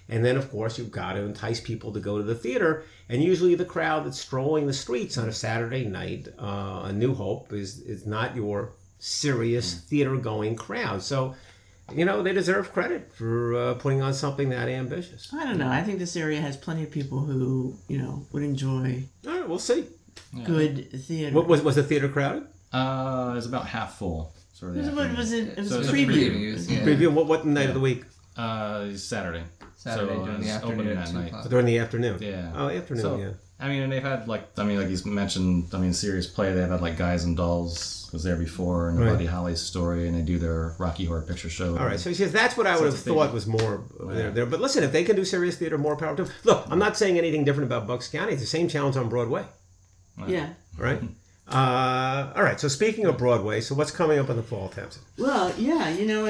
Speaker 2: And then, of course, you've got to entice people to go to the theater. And usually the crowd that's strolling the streets on a Saturday night, A New Hope, is not your serious theater-going crowd. So, you know, they deserve credit for putting on something that ambitious.
Speaker 1: I don't know. I think this area has plenty of people who, you know, would enjoy
Speaker 2: All right, we'll see.
Speaker 1: good theater.
Speaker 2: What was the theater crowded?
Speaker 3: It was about half full. Sort of.
Speaker 1: What was it? It was
Speaker 3: So
Speaker 1: a
Speaker 3: it's a
Speaker 1: preview.
Speaker 4: Previews, yeah.
Speaker 2: Preview. What night of the week?
Speaker 3: Saturday.
Speaker 4: Saturday
Speaker 3: so
Speaker 4: during the
Speaker 3: it's opening
Speaker 4: afternoon
Speaker 3: that
Speaker 4: at 2
Speaker 3: night.
Speaker 4: o'clock.
Speaker 2: During the afternoon.
Speaker 3: Yeah.
Speaker 2: Oh, afternoon.
Speaker 3: So,
Speaker 2: Yeah.
Speaker 3: I mean, and they've had like he's mentioned. I mean, Serious Play. They've had like Guys and Dolls was there before, and
Speaker 2: Right.
Speaker 3: Buddy Holly's story, and they do their Rocky Horror Picture Show.
Speaker 2: All right, so he says that's what I would have
Speaker 3: it's a big-
Speaker 2: thought was more there. But listen, if they can do serious theater, more power to them. Look, I'm not saying anything different about Bucks County. It's the same challenge on Broadway,
Speaker 1: Yeah.
Speaker 2: all right? All right, so speaking of Broadway, so what's coming up in the fall, Tamsin?
Speaker 1: Well, yeah, you know,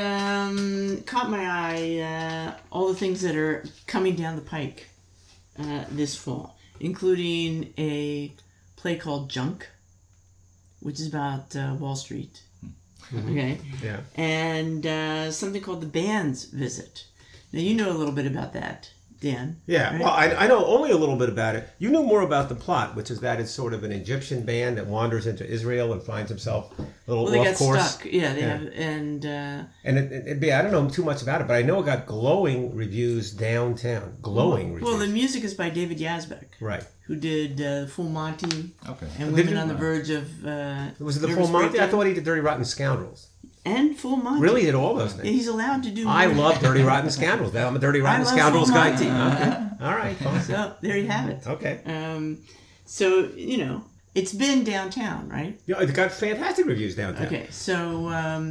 Speaker 1: it caught my eye, all the things that are coming down the pike this fall, including a play called Junk, which is about Wall Street. Okay?
Speaker 2: Yeah.
Speaker 1: And something called The Band's Visit. Now, you know a little bit about that, Dan.
Speaker 2: Yeah,
Speaker 1: right?
Speaker 2: well, I know only a little bit about it. You knew more about the plot, which is that it's sort of an Egyptian band that wanders into Israel and finds himself a little
Speaker 1: Well, they
Speaker 2: off
Speaker 1: got
Speaker 2: course.
Speaker 1: stuck. Yeah, they
Speaker 2: Yeah.
Speaker 1: have, and
Speaker 2: And I don't know too much about it, but I know it got glowing reviews downtown. Glowing reviews.
Speaker 1: well, the music is by David Yazbek,
Speaker 2: Right.
Speaker 1: who did Full Monty
Speaker 3: Okay.
Speaker 1: and
Speaker 2: Did
Speaker 1: Women
Speaker 2: you-
Speaker 1: on the Verge of.
Speaker 2: Was it the
Speaker 1: Nervous
Speaker 2: Full Monty? I
Speaker 1: Breakdown.
Speaker 2: thought he did Dirty Rotten Scoundrels.
Speaker 1: And Full Monty.
Speaker 2: Really did all those
Speaker 1: Yeah,
Speaker 2: things.
Speaker 1: he's allowed to do.
Speaker 2: I
Speaker 1: more.
Speaker 2: love Dirty Rotten Scoundrels. I'm a Dirty Rotten
Speaker 1: love
Speaker 2: Scoundrels
Speaker 1: Full
Speaker 2: guy.
Speaker 1: Monty.
Speaker 2: Okay. All right. Fine.
Speaker 1: So there you have it.
Speaker 2: Okay.
Speaker 1: So you know, it's been downtown, right?
Speaker 2: Yeah, it got fantastic reviews downtown.
Speaker 1: Okay, so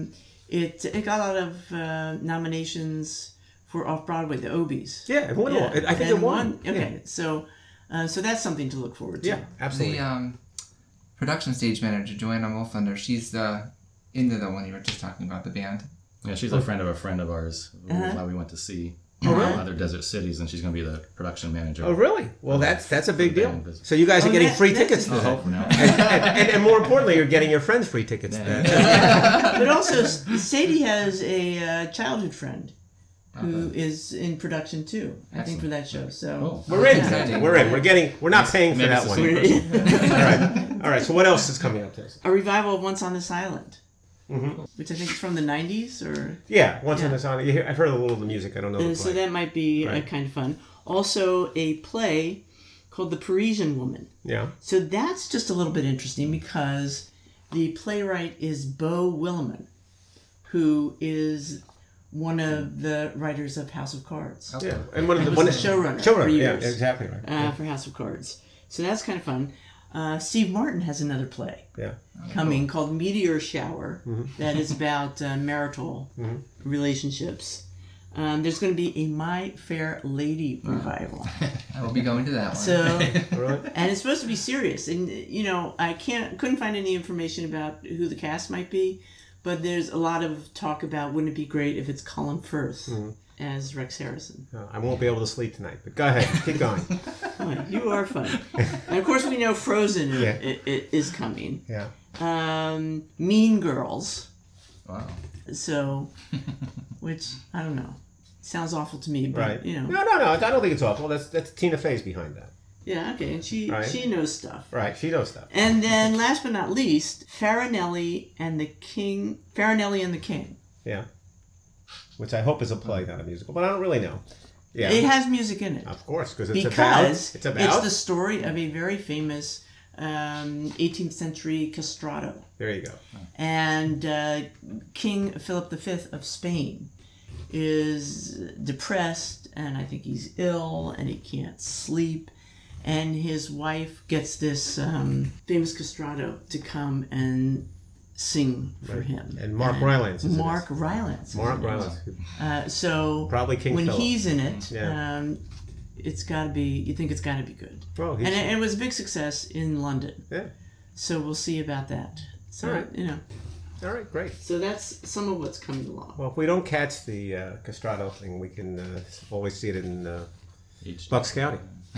Speaker 1: it got a lot of nominations for Off Broadway, the Obies.
Speaker 2: Yeah, it won. I think
Speaker 1: and
Speaker 2: it won.
Speaker 1: Okay, so that's something to look forward to.
Speaker 2: Yeah, absolutely.
Speaker 4: The production stage manager, Joanna Wolfender, she's into the one you were just talking about, the band.
Speaker 3: Yeah, she's a friend of ours. Why we went to see other desert cities, and she's going to be the production manager.
Speaker 2: Oh, really? Well, that's a big deal.
Speaker 3: band visit.
Speaker 2: So you guys are
Speaker 1: Oh,
Speaker 2: getting
Speaker 1: that-
Speaker 2: free
Speaker 1: that's
Speaker 2: tickets
Speaker 1: a-
Speaker 2: to
Speaker 3: I
Speaker 2: that.
Speaker 3: hope now.
Speaker 2: And more importantly, you're getting your friends free tickets to that.
Speaker 1: But also, Sadie has a childhood friend who is in production too. I think for that show. So
Speaker 3: Oh.
Speaker 2: We're in.
Speaker 4: Exciting.
Speaker 2: We're in. We're not paying for
Speaker 3: Maybe
Speaker 2: that
Speaker 3: it's
Speaker 2: one.
Speaker 3: the same person.
Speaker 2: All right. All right. So what else is coming up, Tess?
Speaker 1: a revival of Once on This Island, which I think is from the '90s, or
Speaker 2: Yeah. Once on
Speaker 1: Yeah.
Speaker 2: this on. I've heard a little of the music. I don't know the
Speaker 1: so
Speaker 2: play.
Speaker 1: that might be
Speaker 2: Right.
Speaker 1: kind of fun. Also, a play called The Parisian Woman.
Speaker 2: Yeah.
Speaker 1: So that's just a little bit interesting because the playwright is Beau Willimon, who is one of the writers of House of Cards.
Speaker 2: Yeah. And one of the
Speaker 1: Was
Speaker 2: one
Speaker 1: the showrunner for
Speaker 2: Showrunner. Yeah.
Speaker 1: years.
Speaker 2: Exactly right.
Speaker 1: For House of Cards. So that's kind of fun. Steve Martin has another play
Speaker 2: Yeah.
Speaker 1: coming called Meteor Shower that is about marital relationships. There's going to be a My Fair Lady revival.
Speaker 4: I will be going to that one.
Speaker 1: So,
Speaker 2: Really?
Speaker 1: and it's supposed to be serious. And you know, I couldn't find any information about who the cast might be, but there's a lot of talk about wouldn't it be great if it's Colin Firth as Rex Harrison.
Speaker 2: I won't be able to sleep tonight. But go ahead. Keep going.
Speaker 1: Oh, you are fun. And of course, we know Frozen
Speaker 2: Yeah.
Speaker 1: is coming.
Speaker 2: Yeah.
Speaker 1: Mean Girls.
Speaker 3: Wow.
Speaker 1: So, which I don't know, sounds awful to me, but
Speaker 2: Right.
Speaker 1: you know,
Speaker 2: No. I don't think it's awful. That's Tina Fey's behind that.
Speaker 1: yeah, okay, and she
Speaker 2: Right.
Speaker 1: knows stuff.
Speaker 2: Right. She knows stuff.
Speaker 1: And then, last but not least, Farinelli and the King.
Speaker 2: Yeah. Which I hope is a play, not a musical, but I don't really know. Yeah.
Speaker 1: It has music in it
Speaker 2: Of course, because
Speaker 1: because
Speaker 2: it's about.
Speaker 1: the story of a very famous 18th century castrato.
Speaker 2: There you go.
Speaker 1: And King Philip V of Spain is depressed, and I think he's ill, and he can't sleep. And his wife gets this famous castrato to come and sing for him.
Speaker 2: And Mark Rylance is in
Speaker 1: Mark
Speaker 2: this.
Speaker 1: Rylance.
Speaker 2: Mark
Speaker 1: is in it.
Speaker 2: Rylance.
Speaker 1: So
Speaker 2: Probably King
Speaker 1: when
Speaker 2: Philip.
Speaker 1: he's in it,
Speaker 2: Yeah.
Speaker 1: it's got to be. You think it's got to be good.
Speaker 2: Well,
Speaker 1: And it was a big success in London.
Speaker 2: yeah.
Speaker 1: So we'll see about that. So
Speaker 2: All right.
Speaker 1: you know.
Speaker 2: All right, great.
Speaker 1: So that's some of what's coming along.
Speaker 2: Well, if we don't catch the castrato thing, we can always see it in
Speaker 3: Each
Speaker 2: Bucks County.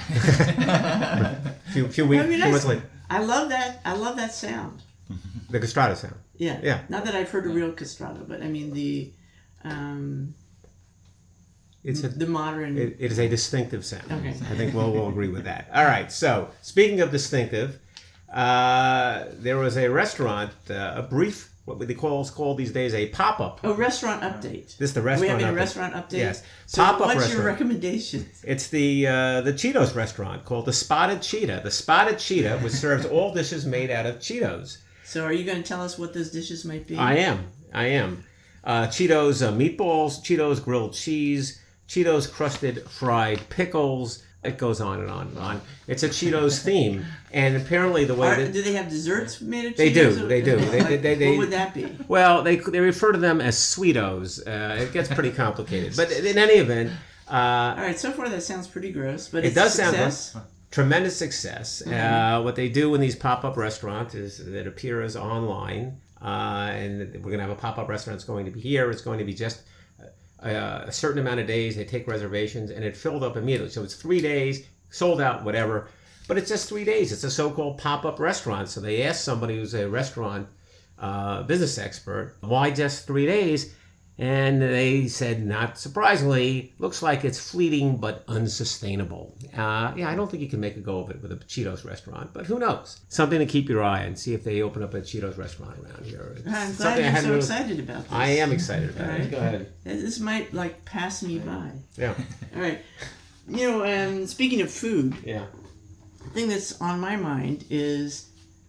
Speaker 2: few months later.
Speaker 1: I love that. I love that sound.
Speaker 2: The castrato sound.
Speaker 1: Yeah.
Speaker 2: Yeah.
Speaker 1: Not that I've heard a real castrato, but I mean the
Speaker 2: It's
Speaker 1: the modern.
Speaker 2: It is a distinctive sound.
Speaker 1: Okay.
Speaker 2: I think we'll agree with that. All right. So speaking of distinctive, there was a restaurant, a brief, what they call these days a pop-up.
Speaker 1: Restaurant update.
Speaker 2: This is the
Speaker 1: Are
Speaker 2: restaurant.
Speaker 1: we having a
Speaker 2: update.
Speaker 1: restaurant update?
Speaker 2: Yes.
Speaker 1: So
Speaker 2: Pop-up
Speaker 1: what's
Speaker 2: restaurant.
Speaker 1: your recommendation?
Speaker 2: It's the Cheetos restaurant called the Spotted Cheetah. The Spotted Cheetah, which serves all dishes made out of Cheetos.
Speaker 1: So are you going to tell us what those dishes might be?
Speaker 2: I am. Cheetos meatballs, Cheetos grilled cheese, Cheetos crusted fried pickles. It goes on and on and on. It's a Cheetos theme, and apparently the way
Speaker 1: Do they have desserts made of
Speaker 2: They
Speaker 1: Cheetos?
Speaker 2: do, they do. They-
Speaker 1: what would that be?
Speaker 2: well, they refer to them as Sweetos. It gets pretty complicated, but in any event,
Speaker 1: All right, so far that sounds pretty gross, but
Speaker 2: It
Speaker 1: it's
Speaker 2: does
Speaker 1: a
Speaker 2: sound
Speaker 1: success.
Speaker 2: tremendous success. What they do in these pop-up restaurants is that appears online, and we're going to have a pop-up restaurant that's going to be here. It's going to be just a certain amount of days. They take reservations, and it filled up immediately. So it's 3 days, sold out, whatever. But it's just 3 days. It's a so-called pop-up restaurant. So they asked somebody who's a restaurant business expert, why just 3 days? And they said, not surprisingly, looks like it's fleeting but unsustainable. I don't think you can make a go of it with a Cheetos restaurant, but who knows? Something to keep your eye on. See if they open up a Cheetos restaurant around here. It's
Speaker 1: I'm
Speaker 2: something
Speaker 1: glad
Speaker 2: I
Speaker 1: you're
Speaker 2: hadn't
Speaker 1: so
Speaker 2: really-
Speaker 1: excited about this.
Speaker 2: I am excited about
Speaker 1: All
Speaker 2: it.
Speaker 1: right.
Speaker 2: Go ahead.
Speaker 1: This might pass me by.
Speaker 2: Yeah.
Speaker 1: All right. Speaking of food,
Speaker 2: Yeah.
Speaker 1: the thing that's on my mind is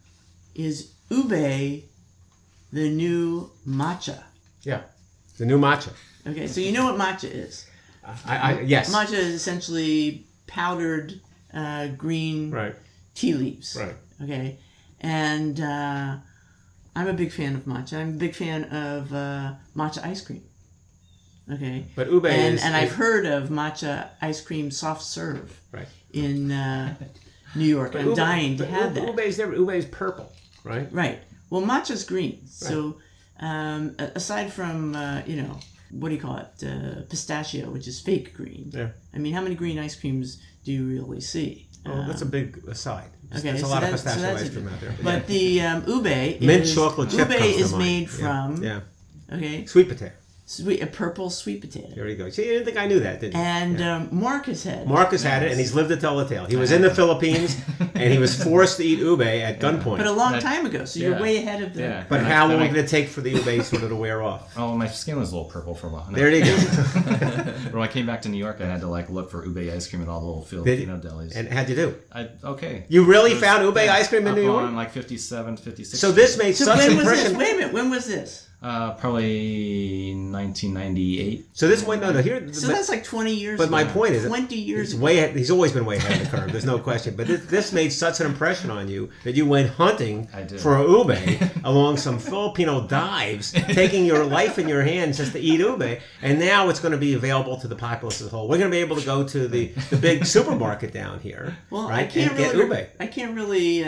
Speaker 1: ube the new matcha?
Speaker 2: Yeah. The new matcha.
Speaker 1: Okay, so you know what matcha is.
Speaker 2: Yes.
Speaker 1: Matcha is essentially powdered green
Speaker 2: Right.
Speaker 1: tea leaves.
Speaker 2: Right.
Speaker 1: Okay, and I'm a big fan of matcha. I'm a big fan of matcha ice cream. Okay,
Speaker 2: But ube
Speaker 1: and
Speaker 2: is...
Speaker 1: I've heard of matcha ice cream soft serve
Speaker 2: Right.
Speaker 1: in New York. I'm dying to have that.
Speaker 2: Ube is purple, right?
Speaker 1: Right. Well, matcha's green. So aside from what do you call it? Pistachio, which is fake green.
Speaker 2: Yeah.
Speaker 1: I mean, how many green ice creams do you really see?
Speaker 2: Oh, that's a big aside.
Speaker 1: Okay,
Speaker 2: There's a
Speaker 1: so
Speaker 2: lot of
Speaker 1: that's- so
Speaker 2: pistachio
Speaker 1: that's
Speaker 2: ice
Speaker 1: it.
Speaker 2: cream out there.
Speaker 1: But the ube
Speaker 2: Mint
Speaker 1: is,
Speaker 2: chocolate chip
Speaker 1: ube
Speaker 2: comes to
Speaker 1: is
Speaker 2: mind.
Speaker 1: made
Speaker 2: Yeah.
Speaker 1: from
Speaker 2: Yeah.
Speaker 1: okay,
Speaker 2: Sweet potato.
Speaker 1: a purple sweet potato.
Speaker 2: There you go. See, you didn't think I knew that, did you?
Speaker 1: And Marcus had.
Speaker 2: Marcus had it, and he's lived to tell the tale. He was in the Philippines, and he was forced to eat ube at gunpoint.
Speaker 1: but a long time ago, so you're
Speaker 3: Yeah.
Speaker 1: way ahead of the.
Speaker 3: Yeah.
Speaker 2: But
Speaker 3: That
Speaker 2: how
Speaker 3: might-
Speaker 2: long did it take for the ube sort of to wear off?
Speaker 3: Oh, my skin was a little purple for a while.
Speaker 2: There you go.
Speaker 3: But when I came back to New York, I had to look for ube ice cream at all the little Filipino delis.
Speaker 2: And how'd you do?
Speaker 3: Okay.
Speaker 2: You really
Speaker 3: It was-
Speaker 2: found ube ice cream in
Speaker 3: up
Speaker 2: New York?
Speaker 3: on like 57, 56.
Speaker 2: So this made
Speaker 1: So
Speaker 2: such
Speaker 1: when
Speaker 2: an
Speaker 1: was this?
Speaker 2: impression.
Speaker 1: Wait a minute. When was this?
Speaker 3: Probably 1998.
Speaker 2: So this went no. Here,
Speaker 1: So that's like 20 years.
Speaker 2: but
Speaker 1: ago.
Speaker 2: my point is,
Speaker 1: 20 years.
Speaker 2: he's
Speaker 1: ago.
Speaker 2: he's always been way ahead of the curve. There's no question. But this made such an impression on you that you went hunting
Speaker 3: I did.
Speaker 2: for ube along some Filipino dives, taking your life in your hands just to eat ube. And now it's going to be available to the populace as a whole. We're going to be able to go to the big supermarket down here,
Speaker 1: Well,
Speaker 2: right,
Speaker 1: I can't
Speaker 2: and get
Speaker 1: really.
Speaker 2: ube.
Speaker 1: I can't really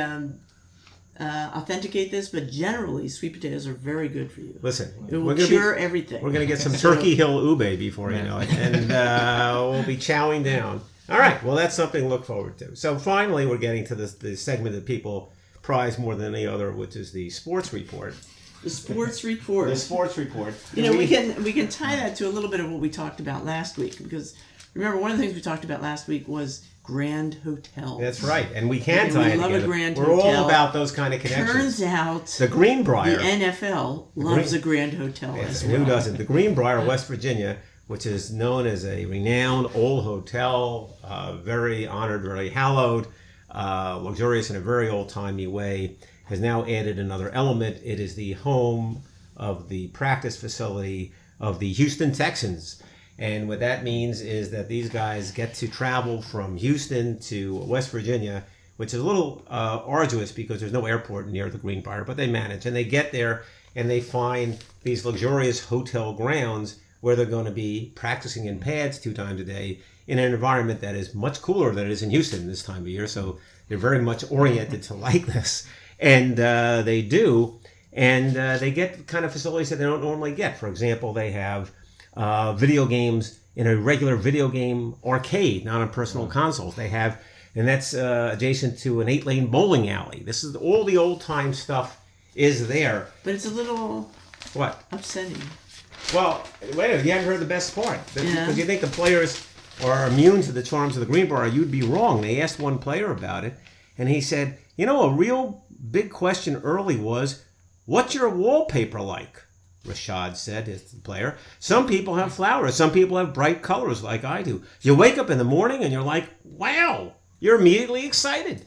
Speaker 1: authenticate this, but generally, sweet potatoes are very good for you.
Speaker 2: Listen,
Speaker 1: It will
Speaker 2: we're going to
Speaker 1: cure
Speaker 2: be.
Speaker 1: everything.
Speaker 2: We're going to get some Turkey Hill ube before you know it, and we'll be chowing down. All right, well, that's something to look forward to. So finally, we're getting to the segment that people prize more than any other, which is the sports report.
Speaker 1: The sports report.
Speaker 2: The sports report.
Speaker 1: We can tie that to a little bit of what we talked about last week, because remember, one of the things we talked about last week was Grand Hotel.
Speaker 2: That's right, and we can
Speaker 1: And
Speaker 2: tie
Speaker 1: we
Speaker 2: it
Speaker 1: love a
Speaker 2: together.
Speaker 1: Grand
Speaker 2: We're
Speaker 1: Hotel.
Speaker 2: all about those kind of connections.
Speaker 1: Turns out
Speaker 2: The Greenbrier.
Speaker 1: the NFL loves a Grand Hotel
Speaker 2: Yes,
Speaker 1: as well.
Speaker 2: who doesn't? The Greenbrier, West Virginia, which is known as a renowned old hotel, very honored, very hallowed, luxurious in a very old-timey way, has now added another element. It is the home of the practice facility of the Houston Texans. And what that means is that these guys get to travel from Houston to West Virginia, which is a little arduous because there's no airport near the Greenbrier, but they manage. And they get there and they find these luxurious hotel grounds where they're going to be practicing in pads 2 times a day in an environment that is much cooler than it is in Houston this time of year. So they're very much oriented to like this. And they do. And they get kind of facilities that they don't normally get. For example, they have video games in a regular video game arcade, not on personal consoles. They have, and that's adjacent to an 8-lane bowling alley. This is all the old time stuff is there.
Speaker 1: But it's a little
Speaker 2: What?
Speaker 1: upsetting.
Speaker 2: Well, wait a minute, you haven't heard the best part.
Speaker 1: Yeah.
Speaker 2: Because you think the players are immune to the charms of the green bar, you'd be wrong. They asked one player about it, and he said, a real big question early was, what's your wallpaper like? Rashad said, as the player. Some people have flowers. Some people have bright colors like I do. You wake up in the morning and you're like, wow, you're immediately excited.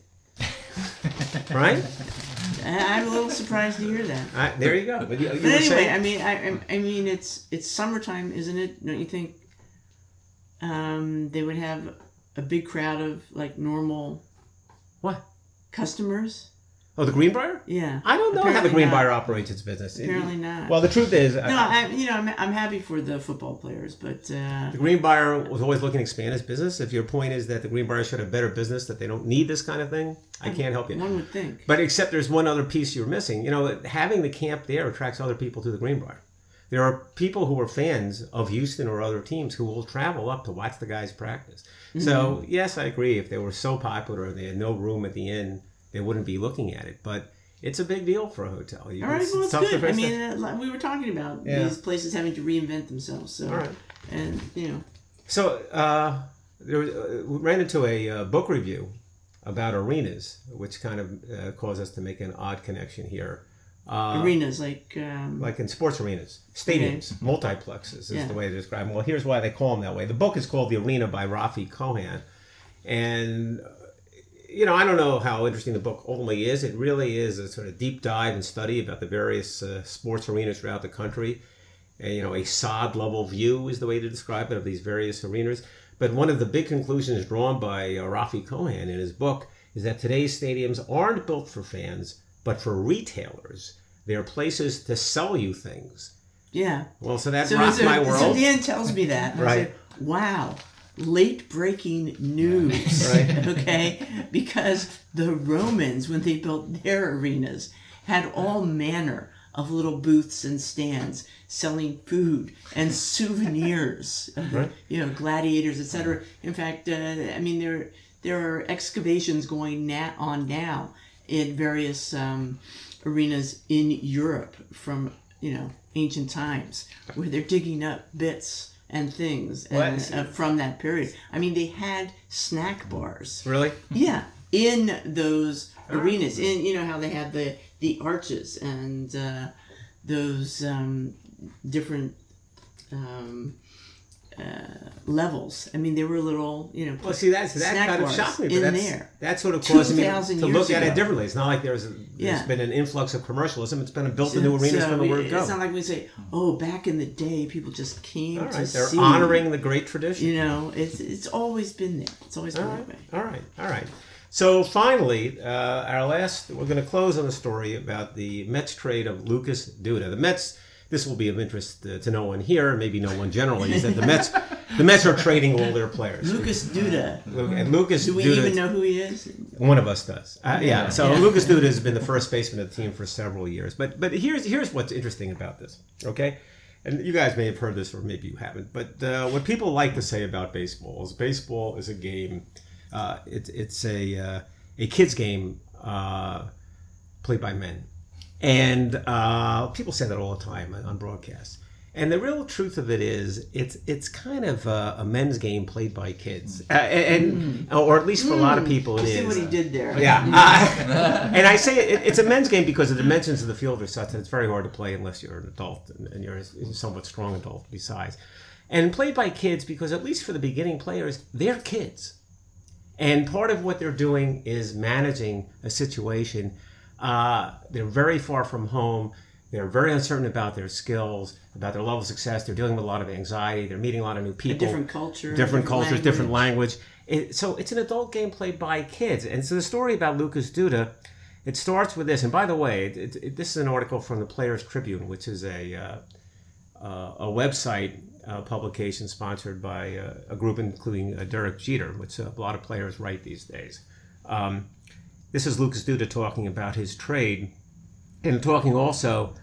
Speaker 2: Right?
Speaker 1: I'm a little surprised to hear that.
Speaker 2: There you go. But you
Speaker 1: But
Speaker 2: were
Speaker 1: anyway,
Speaker 2: saying?
Speaker 1: I mean, it's summertime, isn't it? Don't you think? They would have a big crowd of like normal
Speaker 2: What?
Speaker 1: customers.
Speaker 2: Oh, the Greenbrier?
Speaker 1: Yeah.
Speaker 2: I don't know how the
Speaker 1: Apparently
Speaker 2: Greenbrier
Speaker 1: not.
Speaker 2: operates its business.
Speaker 1: Apparently not.
Speaker 2: Well, the truth is,
Speaker 1: No, I'm happy for the football players, but
Speaker 2: the Greenbrier was always looking to expand its business. If your point is that the Greenbrier should have better business, that they don't need this kind of thing, I can't help you.
Speaker 1: one would think.
Speaker 2: But except there's one other piece you're missing. Having the camp there attracts other people to the Greenbrier. There are people who are fans of Houston or other teams who will travel up to watch the guys practice. Mm-hmm. So, yes, I agree. If they were so popular and they had no room at the inn, they wouldn't be looking at it. But it's a big deal for a hotel.
Speaker 1: All right, well, it's
Speaker 2: tough to
Speaker 1: good. I
Speaker 2: face
Speaker 1: mean, we were talking about
Speaker 2: Yeah.
Speaker 1: these places having to reinvent themselves. So,
Speaker 2: All right.
Speaker 1: and
Speaker 2: So, we ran into a book review about arenas, which kind of caused us to make an odd connection here.
Speaker 1: arenas like
Speaker 2: in sports arenas, stadiums, multiplexes is
Speaker 1: Yeah.
Speaker 2: the way to describe them. Well, here's why they call them that way. The book is called The Arena by Rafi Kohan. And, I don't know how interesting the book ultimately is. It really is a sort of deep dive and study about the various sports arenas throughout the country. A sod level view is the way to describe it of these various arenas. But one of the big conclusions drawn by Rafi Kohan in his book is that today's stadiums aren't built for fans, but for retailers. They're places to sell you things.
Speaker 1: yeah.
Speaker 2: Well, so that rocked my world.
Speaker 1: So Dan tells me that. And I
Speaker 2: Right.
Speaker 1: said, wow. Late breaking news.
Speaker 2: Right.
Speaker 1: Okay? Because the Romans, when they built their arenas, had all manner of little booths and stands selling food and souvenirs,
Speaker 2: Right.
Speaker 1: gladiators, etc. In fact, there are excavations going on now in various arenas in Europe from ancient times where they're digging up bits and things from that period. I mean, they had snack bars.
Speaker 2: Really?
Speaker 1: Yeah, in those arenas. In how they had the arches and those different levels. I mean, there were little
Speaker 2: Well, see, that
Speaker 1: snack
Speaker 2: kind of
Speaker 1: bars
Speaker 2: shocked me. But
Speaker 1: in
Speaker 2: that's,
Speaker 1: there.
Speaker 2: That's sort of causing me
Speaker 1: 2,000
Speaker 2: to
Speaker 1: years
Speaker 2: look at it
Speaker 1: ago.
Speaker 2: differently. It's not like there's
Speaker 1: Yeah.
Speaker 2: been an influx of commercialism. It's been built the new arenas from the word go.
Speaker 1: It's not like we say, oh, back in the day, people just came
Speaker 2: All
Speaker 1: to
Speaker 2: right, they're
Speaker 1: see.
Speaker 2: honoring the great tradition.
Speaker 1: It's always been there. It's always been that way.
Speaker 2: All right. So finally, we're going to close on a story about the Mets trade of Lucas Duda. The Mets, this will be of interest to no one here, maybe no one generally, is that the Mets are trading all their players.
Speaker 1: Lucas Duda.
Speaker 2: And Lucas
Speaker 1: Do we
Speaker 2: Duda,
Speaker 1: even know who he is?
Speaker 2: one of us does. So
Speaker 1: Yeah.
Speaker 2: Lucas Duda has been the first baseman of the team for several years. But here's what's interesting about this, okay? And you guys may have heard this or maybe you haven't. But what people like to say about baseball is a game. It's a kid's game played by men. And people say that all the time on broadcasts. And the real truth of it is, it's kind of a men's game played by kids, or at least for a lot of people it
Speaker 1: You
Speaker 2: is.
Speaker 1: see what he did there.
Speaker 2: Yeah, and I say it's a men's game because the dimensions of the field are such that it's very hard to play unless you're an adult and you're a somewhat strong adult besides. And played by kids because at least for the beginning players, they're kids. And part of what they're doing is managing a situation. They're very far from home. They're very uncertain about their skills, about their level of success. They're dealing with a lot of anxiety. They're meeting a lot of new people.
Speaker 1: A different culture.
Speaker 2: Different cultures, different language. So it's an adult game played by kids. And so the story about Lucas Duda, it starts with this. And by the way, this is an article from the Players Tribune, which is a website publication sponsored by a group including Derek Jeter, which a lot of players write these days. This is Lucas Duda talking about his trade and talking also,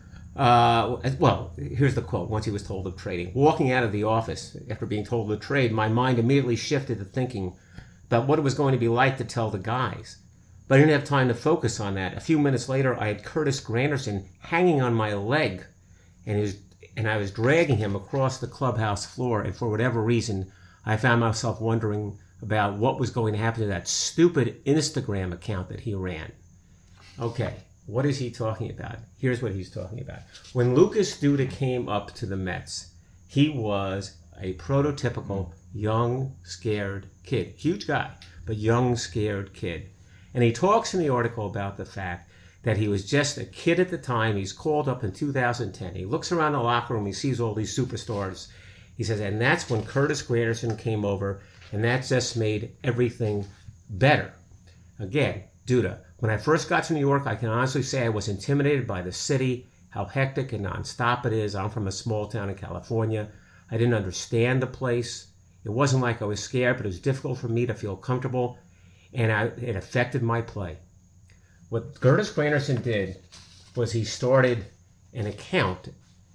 Speaker 2: here's the quote once he was told of trading. Walking out of the office after being told of trade, my mind immediately shifted to thinking about what it was going to be like to tell the guys. But I didn't have time to focus on that. A few minutes later, I had Curtis Granderson hanging on my leg, and and I was dragging him across the clubhouse floor, and for whatever reason, I found myself wondering about what was going to happen to that stupid Instagram account that he ran. Okay, what is he talking about? Here's what he's talking about. When Lucas Duda came up to the Mets, he was a prototypical young, scared kid. Huge guy, but young, scared kid. And he talks in the article about the fact that he was just a kid at the time. He's called up in 2010. He looks around the locker room, he sees all these superstars. He says, and that's when Curtis Granderson came over, and that just made everything better. Again, Duda, when I first got to New York, I can honestly say I was intimidated by the city, how hectic and nonstop it is. I'm from a small town in California. I didn't understand the place. It wasn't like I was scared, but it was difficult for me to feel comfortable, and it affected my play. What Curtis Granderson did was he started an account,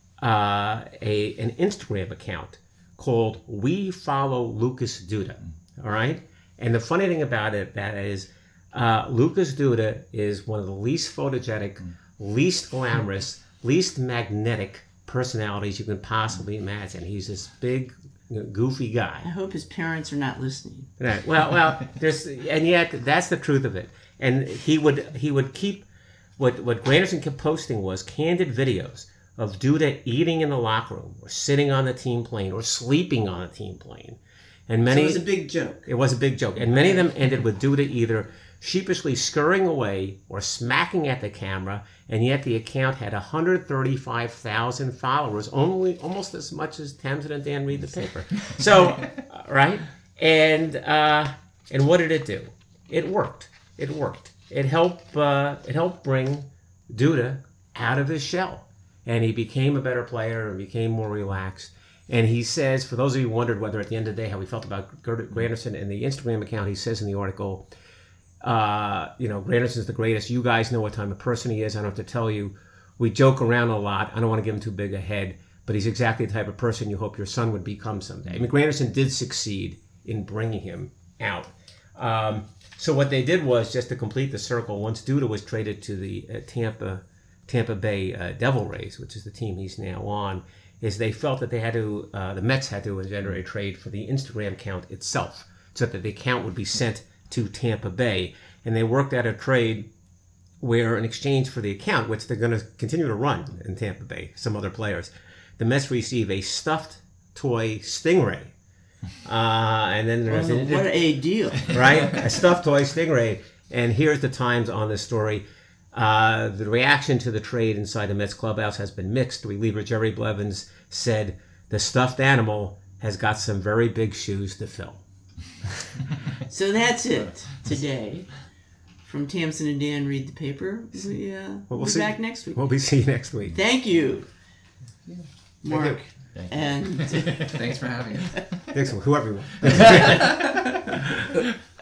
Speaker 2: an Instagram account called We Follow Lucas Duda. All right? And the funny thing about it, that is, Lucas Duda is one of the least photogenic, least glamorous, least magnetic personalities you can possibly imagine. He's this big, goofy guy.
Speaker 1: I hope his parents are not listening.
Speaker 2: Right. Well, and yet that's the truth of it. And he would keep what Granderson kept posting was candid videos of Duda eating in the locker room, or sitting on the team plane, or sleeping on a team plane. And many,
Speaker 1: so it was a big joke.
Speaker 2: It was a big joke, and many of them ended with Duda either sheepishly scurrying away or smacking at the camera, and yet the account had 135,000 followers, almost as much as Tamsin and Dan read the paper. So, right? And what did it do? It worked. It worked. It helped bring Duda out of his shell, and he became a better player and became more relaxed. And he says, for those of you who wondered whether at the end of the day how he felt about Granderson in the Instagram account, he says in the article, Granderson's the greatest. You guys know what type of person he is. I don't have to tell you. We joke around a lot. I don't want to give him too big a head, but he's exactly the type of person you hope your son would become someday. I mean, Granderson did succeed in bringing him out. So what they did was, just to complete the circle, once Duda was traded to the Tampa Bay Devil Rays, which is the team he's now on, is they felt that they had to, the Mets had to engender a trade for the Instagram account itself, so that the account would be sent to Tampa Bay. And they worked out a trade where, in exchange for the account, which they're going to continue to run in Tampa Bay, some other players, the Mets receive a stuffed toy Stingray. And then there's
Speaker 1: what a deal.
Speaker 2: Right? A stuffed toy Stingray. And here's the Times on this story. The reaction to the trade inside the Mets clubhouse has been mixed. Reliever Jerry Blevins said, the stuffed animal has got some very big shoes to fill.
Speaker 1: So that's it today. From Tamsin and Dan Read the Paper. We'll be back next week.
Speaker 2: We'll be seeing you next week.
Speaker 1: Thank you, Mark.
Speaker 3: Thank you.
Speaker 1: And
Speaker 4: Thanks for having us.
Speaker 2: Thanks, whoever you want.